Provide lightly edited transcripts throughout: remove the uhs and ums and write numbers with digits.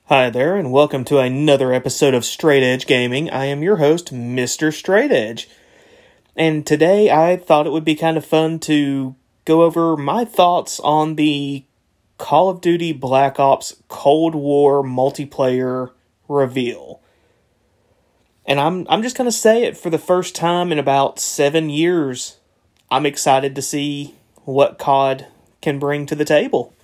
Hi there, and welcome to another episode of Straight Edge Gaming. I am your host, Mr. Straight Edge. And today I thought it would be kind of fun to go over my thoughts on the Call of Duty Black Ops Cold War multiplayer reveal. And I'm just going to say it for the first time in about 7 years. I'm excited to see what COD can bring to the table.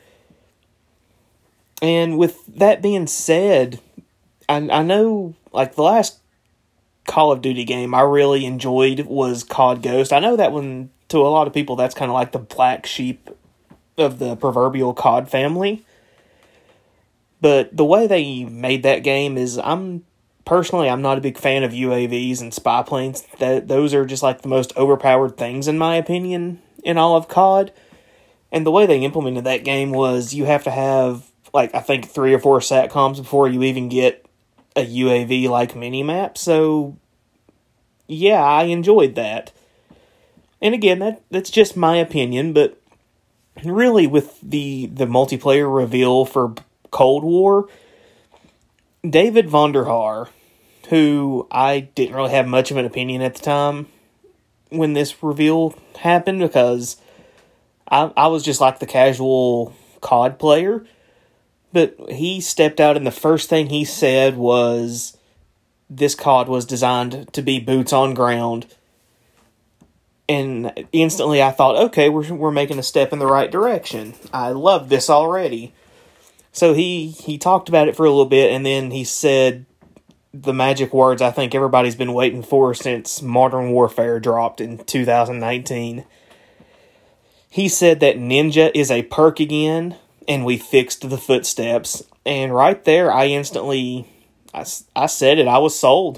And with that being said, I know, like, the last Call of Duty game I really enjoyed was COD Ghost. I know that one, to a lot of people, that's kind of like the black sheep of the proverbial COD family. But the way they made that game is, I'm not a big fan of UAVs and spy planes. Those are just like the most overpowered things, in my opinion, in all of COD. And the way they implemented that game was you have to have, like, I think 3 or 4 SATCOMs before you even get a UAV-like mini-map. So, yeah, I enjoyed that. And again, that's just my opinion, but really with the multiplayer reveal for Cold War, David Vonderhaar, who I didn't really have much of an opinion at the time when this reveal happened, because I was just like the casual COD player. But he stepped out, and the first thing he said was, this COD was designed to be boots on ground. And instantly I thought, okay, we're making a step in the right direction. I love this already. So he talked about it for a little bit, and then he said the magic words I think everybody's been waiting for since Modern Warfare dropped in 2019. He said that Ninja is a perk again, and we fixed the footsteps. And right there, I said it. I was sold.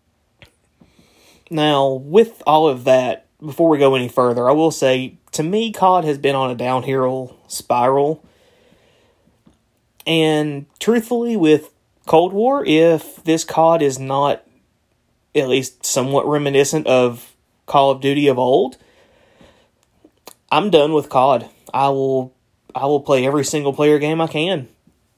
Now, with all of that, before we go any further, I will say, to me, COD has been on a downhill spiral. And truthfully, with Cold War, if this COD is not at least somewhat reminiscent of Call of Duty of old, I'm done with COD. I will play every single player game I can.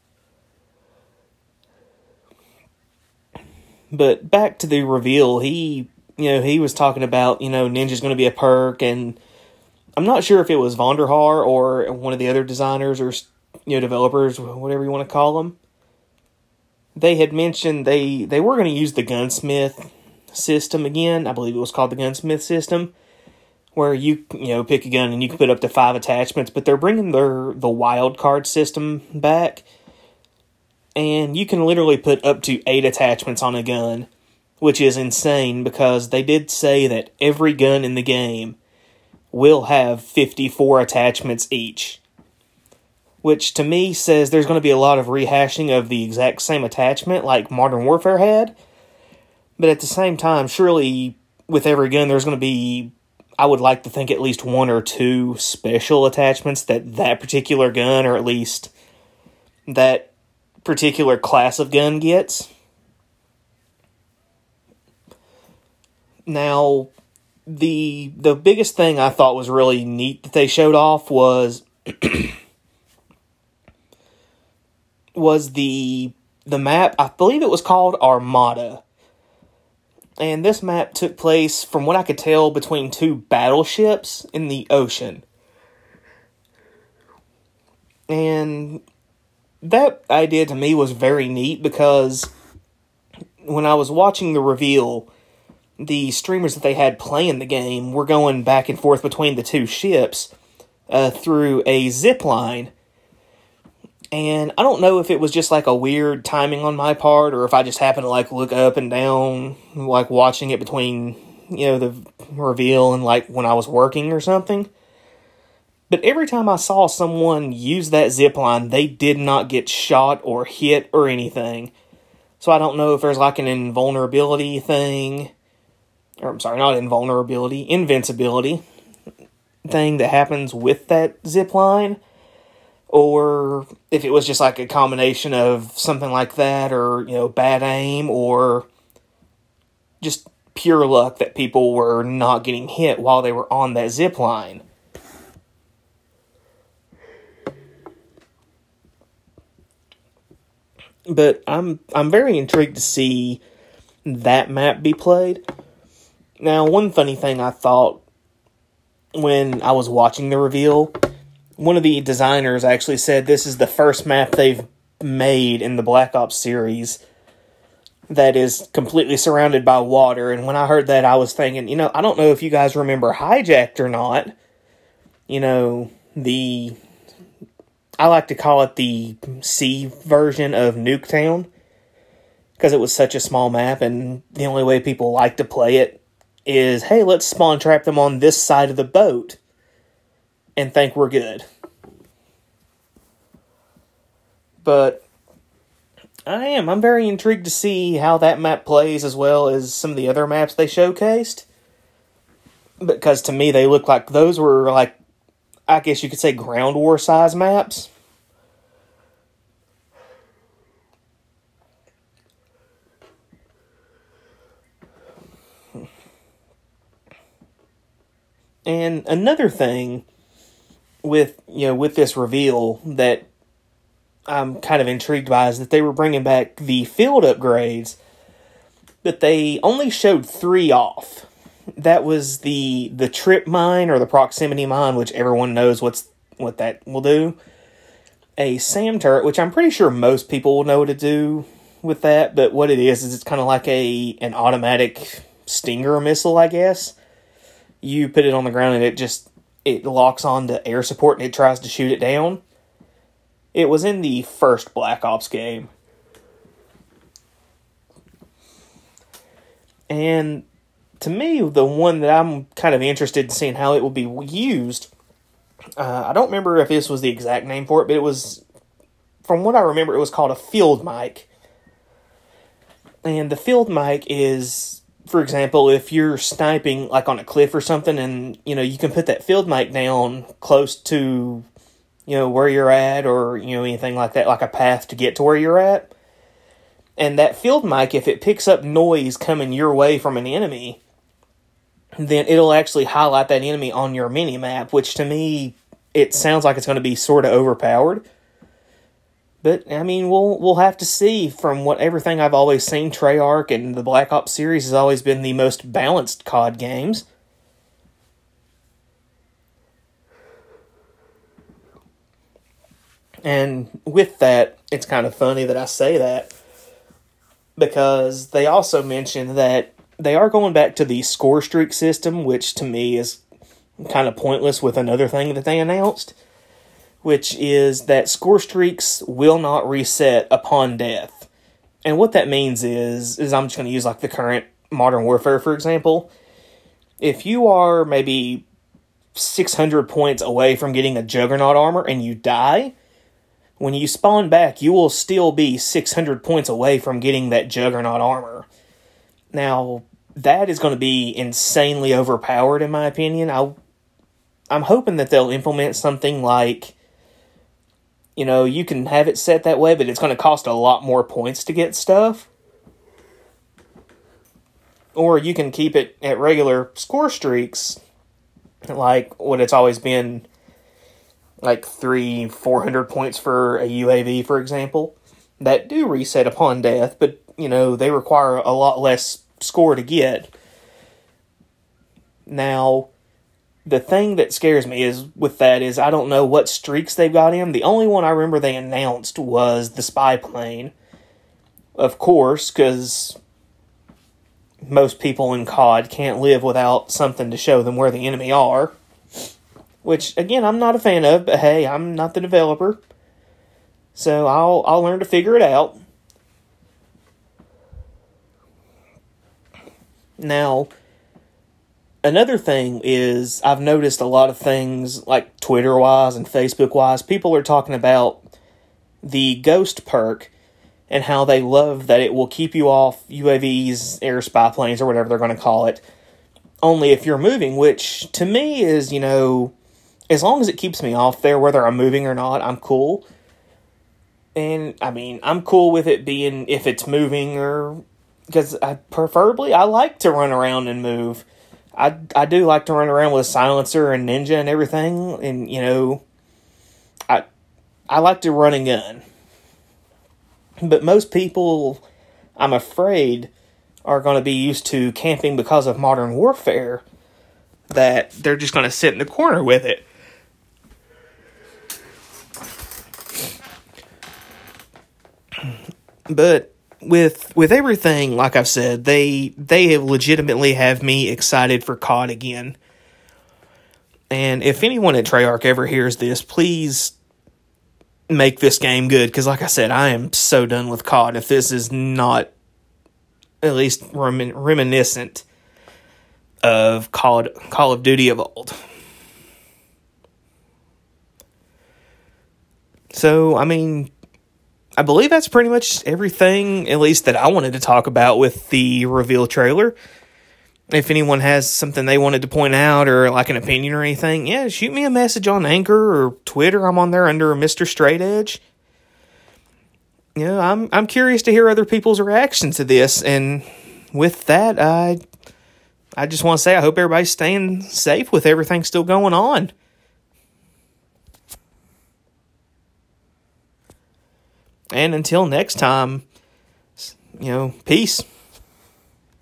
But back to the reveal, he was talking about, Ninja's going to be a perk, and I'm not sure if it was Vonderhaar or one of the other designers or, developers, whatever you want to call them. They had mentioned they were going to use the gunsmith system again. I believe it was called the gunsmith system, where you pick a gun and you can put up to 5 attachments, but they're bringing the wild card system back, and you can literally put up to 8 attachments on a gun, which is insane, because they did say that every gun in the game will have 54 attachments each, which to me says there's going to be a lot of rehashing of the exact same attachment like Modern Warfare had, but at the same time, surely with every gun there's going to be, I would like to think, at least 1 or 2 special attachments that particular gun, or at least that particular class of gun gets. Now, the biggest thing I thought was really neat that they showed off was the map. I believe it was called Armada. And this map took place, from what I could tell, between 2 battleships in the ocean. And that idea to me was very neat, because when I was watching the reveal, the streamers that they had playing the game were going back and forth between the 2 ships through a zip line. And I don't know if it was just like a weird timing on my part, or if I just happened to like look up and down, like watching it between, the reveal and like when I was working or something. But every time I saw someone use that zip line, they did not get shot or hit or anything. So I don't know if there's like an invulnerability thing, or I'm sorry, not invulnerability, invincibility thing that happens with that zip line, or if it was just like a combination of something like that, or, bad aim, or just pure luck that people were not getting hit while they were on that zip line. But I'm very intrigued to see that map be played. Now, one funny thing I thought when I was watching the reveal, one of the designers actually said this is the first map they've made in the Black Ops series that is completely surrounded by water. And when I heard that, I was thinking, I don't know if you guys remember Hijacked or not. I like to call it the C version of Nuketown, because it was such a small map, and the only way people like to play it is, hey, let's spawn trap them on this side of the boat and think we're good. But I'm very intrigued to see how that map plays, as well as some of the other maps they showcased. Because to me, they look like those were, like, I guess you could say ground war size maps. And another thing with this reveal that I'm kind of intrigued by is that they were bringing back the field upgrades, but they only showed 3 off. That was the trip mine, or the proximity mine, which everyone knows what that will do. A SAM turret, which I'm pretty sure most people will know what to do with that, but what it is it's kind of like an automatic Stinger missile, I guess. You put it on the ground and it locks on to air support and it tries to shoot it down. It was in the first Black Ops game. And to me, the one that I'm kind of interested in seeing how it will be used, I don't remember if this was the exact name for it, but it was, from what I remember, it was called a field mic. And the field mic is, for example, if you're sniping like on a cliff or something, and you can put that field mic down close to where you're at, or anything like that, like a path to get to where you're at. And that field mic, if it picks up noise coming your way from an enemy, then it'll actually highlight that enemy on your mini-map, which to me, it sounds like it's going to be sort of overpowered. But, I mean, we'll have to see. From everything I've always seen, Treyarch and the Black Ops series has always been the most balanced COD games. And with that, it's kind of funny that I say that, because they also mentioned that they are going back to the score streak system, which to me is kind of pointless with another thing that they announced, which is that score streaks will not reset upon death. And what that means is I'm just going to use like the current Modern Warfare, for example. If you are maybe 600 points away from getting a Juggernaut armor and you die, when you spawn back, you will still be 600 points away from getting that Juggernaut armor. Now, that is going to be insanely overpowered, in my opinion. I'm hoping that they'll implement something like, you can have it set that way, but it's going to cost a lot more points to get stuff. Or you can keep it at regular score streaks, like what it's always been, like 300-400 points for a UAV, for example, that do reset upon death, but, they require a lot less score to get. Now, the thing that scares me is I don't know what streaks they've got in. The only one I remember they announced was the spy plane. Of course, because most people in COD can't live without something to show them where the enemy are. Which, again, I'm not a fan of, but hey, I'm not the developer. So I'll learn to figure it out. Now, another thing is I've noticed a lot of things, like Twitter-wise and Facebook-wise, people are talking about the Ghost perk and how they love that it will keep you off UAVs, air spy planes, or whatever they're going to call it, only if you're moving, which to me is, as long as it keeps me off there, whether I'm moving or not, I'm cool. And, I mean, I'm cool with it being if it's moving, or because I like to run around and move. I do like to run around with a silencer and ninja and everything, and, I like to run and gun. But most people, I'm afraid, are going to be used to camping because of Modern Warfare, that they're just going to sit in the corner with it. But with everything, like I've said, they have legitimately have me excited for COD again. And if anyone at Treyarch ever hears this, please make this game good, because like I said, I am so done with COD if this is not at least reminiscent of Call of Duty of old. So, I mean, I believe that's pretty much everything, at least that I wanted to talk about with the reveal trailer. If anyone has something they wanted to point out or like an opinion or anything, yeah, shoot me a message on Anchor or Twitter. I'm on there under Mr. Straight Edge. Yeah, I'm curious to hear other people's reactions to this, and with that, I just want to say I hope everybody's staying safe with everything still going on. And until next time, peace.